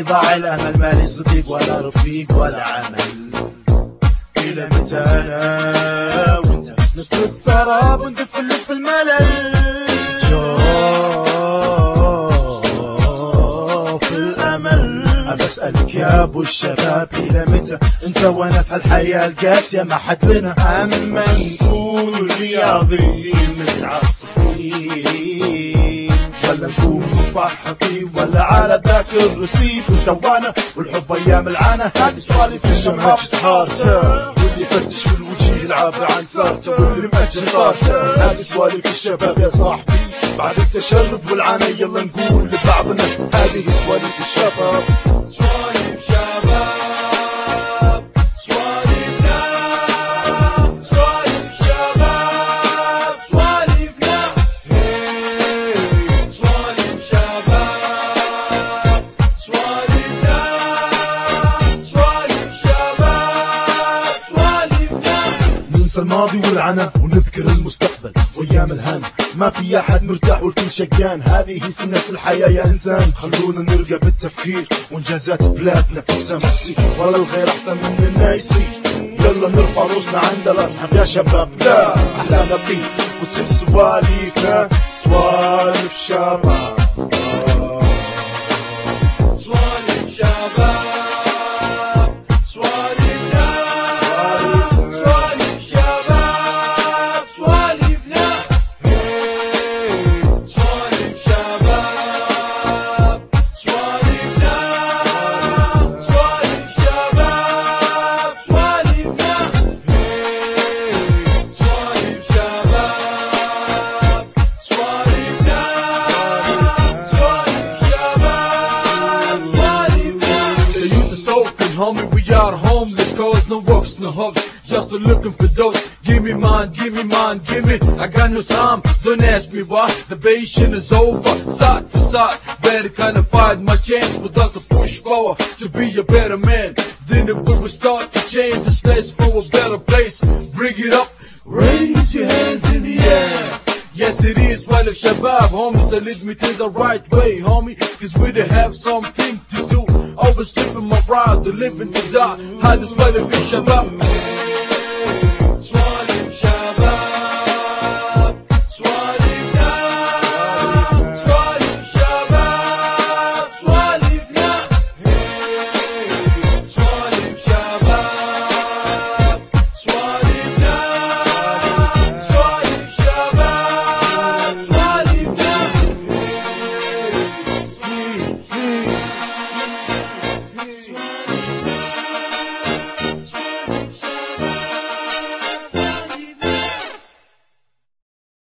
مني ضاع الأمل، مالي صديق ولا رفيق ولا عمل. إلى متى أنا وأنت نفقد سراب وندفن في الملل؟ جوف الأمل. أسألك يا أبو الشباب، إلى متى أنت وأنا في هالحياة القاسية ما حد لنا؟ أما نكون رياضيين متعصبين، ولا نكون مفحطين، ولا على ذاك الرصيد وانت وانا والحب أيام العانة؟ هذه سوالف الشباب تحارته، واللي يفتش في الوجيه يلعب عن سارته، واللي مأجل طارته. هذه سوالف الشباب يا صاحبي، بعد التشرب والعانة يلا نقول لبعضنا هذه سوالف الشباب. سوالف شباب، سوالفنا، سوالف شباب، سوالفنا، سوالف شباب، سوالفنا، سوالف شباب، سوالفنا. ننسى الماضي والعنا ونذكر المستقبل وايام الهنا، ما في احد مرتاح والكل شقيان، هذه سنة الحياة يا انسان. خلونا نرقى بالتفكير وانجازات بلادنا في السما تسير، ولا الغير احسن مننا يصير. يلا نرفع روسنا عند الاصحاب يا شباب، لا احلانا طيب وتصير سواليفنا سوالف شباب. سوالف شباب، سوالفنا، سوالف شباب، سوالفنا، سوالف شباب، سوالفنا، سوالف شباب، سوالفنا، سوالف شباب، سوالفنا، سوالف شباب، سوالفنا. The youth is open, homie, we are homeless, cause no works, no hopes, just looking for those. Give me mine, give me mine, give me. I got no time, don't ask me why. The patient is over, side to side. Better kind of fight my chance without the push forward to be a better man. Then we will start to change this place for a better place. Bring it up, raise your hands in the air. Yes, it is Walif Shabab, homie, so lead me to the right way, homie, cause we do have something to do. Always living my ride, to live and to die. How does Walif Shabab?